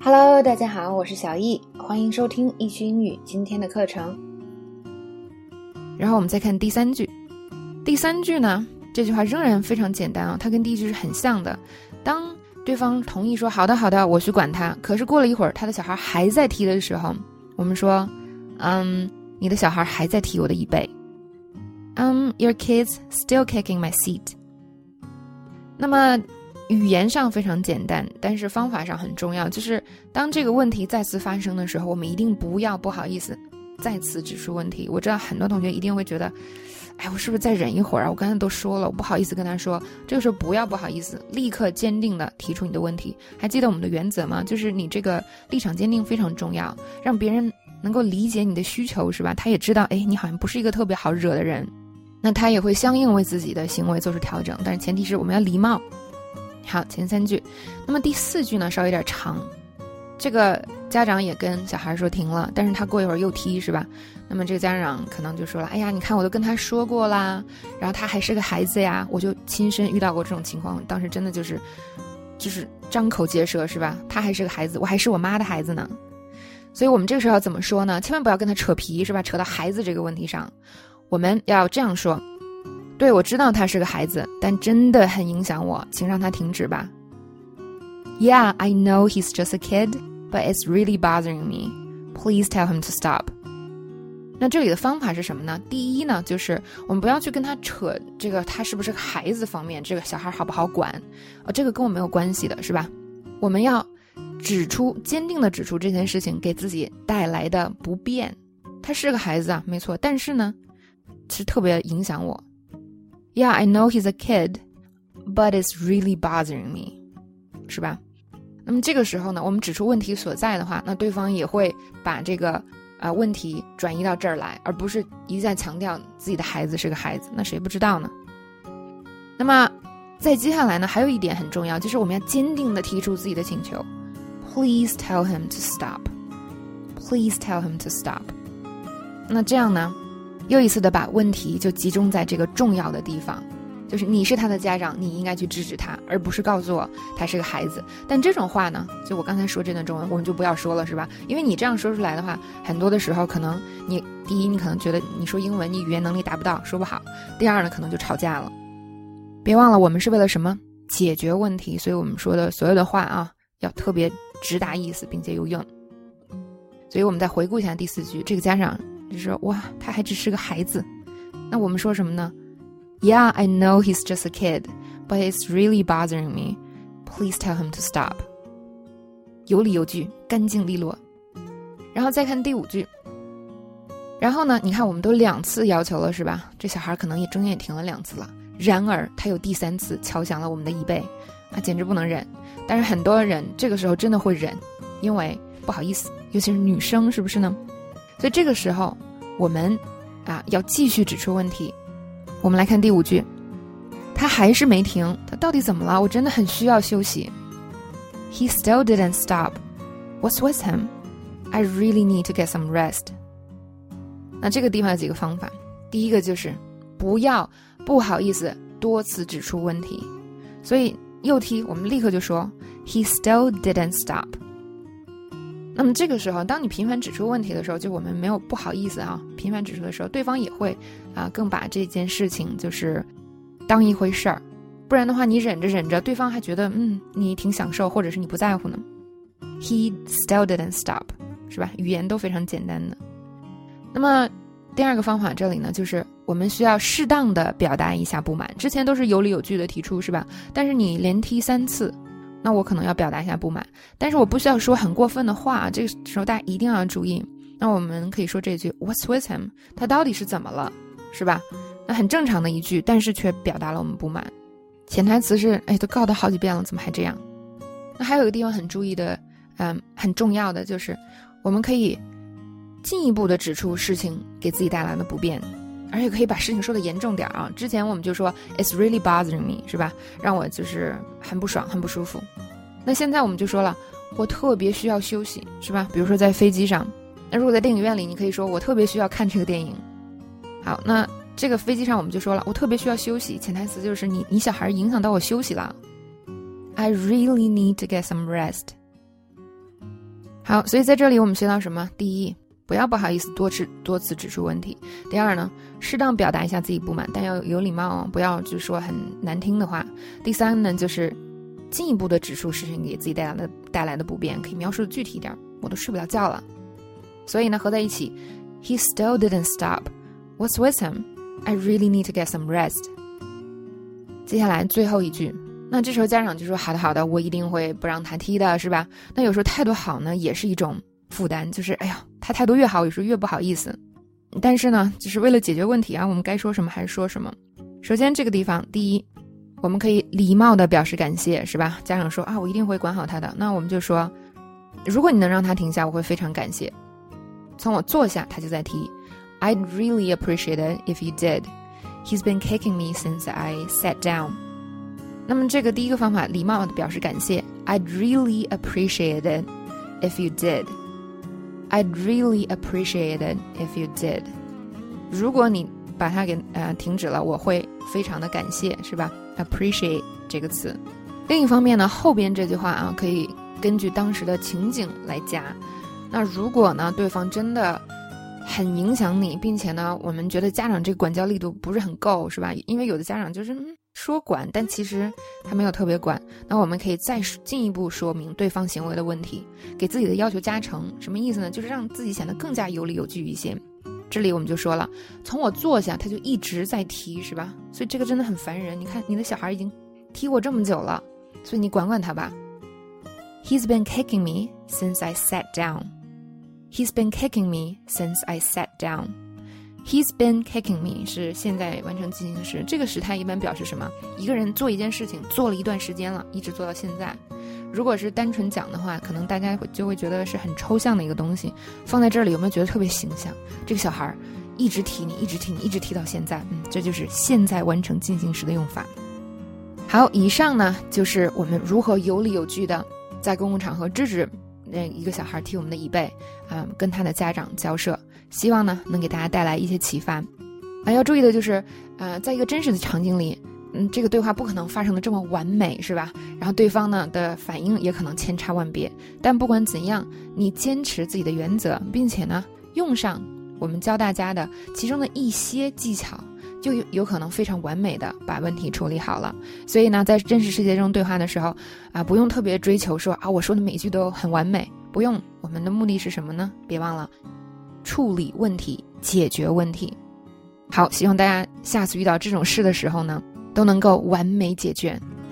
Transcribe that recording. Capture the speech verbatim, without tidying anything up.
Hello， 大家好，我是小易，欢迎收听易趣英语今天的课程。 然后我们再看第三句，第三句呢，这句话仍然非常简单啊，它跟第一句是很像的。当对方同意说好的好的，我去管他，可是过了一会儿，他的小孩还在踢的时候，我们说，嗯，你的小孩还在踢我的椅背。Um, your kid's still kicking my seat. 那么语言上非常简单，但是方法上很重要，就是当这个问题再次发生的时候，我们一定不要不好意思再次指出问题。我知道很多同学一定会觉得，哎，我是不是再忍一会儿啊？我刚才都说了，我不好意思跟他说。这个时候不要不好意思，立刻坚定的提出你的问题。还记得我们的原则吗？就是你这个立场坚定非常重要，让别人能够理解你的需求，是吧？他也知道，哎，你好像不是一个特别好惹的人，那他也会相应为自己的行为做出调整。但是前提是我们要礼貌。好，前三句。那么第四句呢，稍微有点长。这个家长也跟小孩说停了，但是他过一会儿又踢，是吧？那么这个家长可能就说了，哎呀，你看我都跟他说过啦，然后他还是个孩子呀，我就亲身遇到过这种情况，当时真的就是就是张口结舌，是吧？他还是个孩子，我还是我妈的孩子呢。所以我们这个时候要怎么说呢？千万不要跟他扯皮，是吧？扯到孩子这个问题上，我们要这样说，对，我知道他是个孩子，但真的很影响我，请让他停止吧。Yeah, I know he's just a kid, but it's really bothering me. Please tell him to stop. 那这里的方法是什么呢？第一呢，就是我们不要去跟他扯这个他是不是个孩子方面，这个小孩好不好管，呃，这个跟我没有关系的，是吧？我们要指出，坚定的指出这件事情给自己带来的不便。他是个孩子啊，没错，但是呢，是特别影响我。Yeah, I know he's a kid, but it's really bothering me. 是吧？那么这个时候呢，我们指出问题所在的话，那对方也会把这个呃问题转移到这儿来，而不是一再强调自己的孩子是个孩子，那谁不知道呢？那么在接下来呢，还有一点很重要，就是我们要坚定地提出自己的请求。Please tell him to stop. Please tell him to stop. 那这样呢，又一次的把问题就集中在这个重要的地方，就是你是他的家长，你应该去制止他，而不是告诉我他是个孩子。但这种话呢，就我刚才说这段中文我们就不要说了，是吧？因为你这样说出来的话，很多的时候可能你第一，你可能觉得你说英文你语言能力达不到，说不好；第二呢，可能就吵架了。别忘了我们是为了什么？解决问题，所以我们说的所有的话啊，要特别直达意思并且有用。所以我们再回顾一下第四句，这个家长就说，哇，他还只是个孩子。那我们说什么呢？Yeah, I know he's just a kid, but it's really bothering me. Please tell him to stop. 有理有据，干净利落。然后再看第五句。然后呢，你看我们都两次要求了，是吧？这小孩可能也中间也停了两次了。然而他有第三次敲响了我们的椅背，啊，简直不能忍。但是很多人这个时候真的会忍，因为不好意思，尤其是女生，是不是呢？所以这个时候我们啊要继续指出问题。我们来看第五句，他还是没停，他到底怎么了？我真的很需要休息。He still didn't stop. What's with him? I really need to get some rest. 那这个地方有几个方法，第一个就是不要不好意思多次指出问题，所以右踢我们立刻就说 He still didn't stop. 那么这个时候当你频繁指出问题的时候，就我们没有不好意思啊，频繁指出的时候，对方也会啊更把这件事情就是当一回事儿，不然的话你忍着忍着，对方还觉得嗯你挺享受，或者是你不在乎呢。He still didn't stop, 是吧？语言都非常简单的。那么第二个方法这里呢，就是我们需要适当的表达一下不满，之前都是有理有据的提出，是吧？但是你连踢三次，那我可能要表达一下不满，但是我不需要说很过分的话，这个时候大家一定要注意。那我们可以说这句 What's with him? 他到底是怎么了，是吧？那很正常的一句，但是却表达了我们不满。潜台词是，哎，都告他好几遍了，怎么还这样？那还有一个地方很注意的，嗯，很重要的就是我们可以进一步的指出事情给自己带来的不便，而且可以把事情说的严重点啊。之前我们就说 It's really bothering me, 是吧？让我就是很不爽，很不舒服。那现在我们就说了，我特别需要休息，是吧？比如说在飞机上，那如果在电影院里，你可以说我特别需要看这个电影。好，那这个飞机上我们就说了，我特别需要休息，潜台词就是你你小孩影响到我休息了。I really need to get some rest. 好，所以在这里我们学到什么？第一，不要不好意思多次多次指出问题。第二呢，适当表达一下自己不满，但要有礼貌哦，不要就说很难听的话。第三呢，就是进一步的指出事情给自己带来的带来的不便，可以描述的具体一点，我都睡不了觉了。所以呢，合在一起 ，He still didn't stop. What's with him? I really need to get some rest. 接下来最后一句，那这时候家长就说好的好的，我一定会不让他踢的，是吧？那有时候态度好呢，也是一种负担，就是哎呀，他态度越好，有时候越不好意思。但是呢，就是为了解决问题啊，我们该说什么还是说什么。首先这个地方，第一，我们可以礼貌的表示感谢，是吧？家长说啊，我一定会管好他的，那我们就说，如果你能让他停下，我会非常感谢。从我坐下，他就在踢。I'd really appreciate it if you did. He's been kicking me since I sat down. 那么这个第一个方法，礼貌的表示感谢。I'd really appreciate it if you did. I'd really appreciate it if you did. 如果你把它给呃停止了，我会非常的感谢，是吧？ Appreciate 这个词。另一方面呢，后边这句话啊，可以根据当时的情景来加。那如果呢，对方真的很影响你，并且呢，我们觉得家长这个管教力度不是很够，是吧？因为有的家长就是、嗯、说管，但其实他没有特别管。那我们可以再进一步说明对方行为的问题，给自己的要求加成。什么意思呢？就是让自己显得更加有理有据一些。这里我们就说了，从我坐下他就一直在踢，是吧？所以这个真的很烦人。你看你的小孩已经踢我这么久了，所以你管管他吧。He's been kicking me since I sat down.He's been kicking me since I sat down. He's been kicking me 是现在完成进行时，这个时态一般表示什么？一个人做一件事情做了一段时间了，一直做到现在。如果是单纯讲的话，可能大家就会觉得是很抽象的一个东西，放在这里有没有觉得特别形象？这个小孩一直踢你，一直踢你，一直踢到现在，嗯，这就是现在完成进行时的用法。好，以上呢就是我们如何有理有据的在公共场合制止一个小孩踢我们的椅背啊、呃，跟他的家长交涉，希望呢能给大家带来一些启发。啊，要注意的就是，呃，在一个真实的场景里，嗯，这个对话不可能发生的这么完美，是吧？然后对方呢的反应也可能千差万别。但不管怎样，你坚持自己的原则，并且呢用上我们教大家的其中的一些技巧，就有有可能非常完美的把问题处理好了。所以呢，在真实世界中对话的时候啊，不用特别追求说啊，我说的每一句都很完美，不用。我们的目的是什么呢？别忘了处理问题，解决问题。好，希望大家下次遇到这种事的时候呢，都能够完美解决。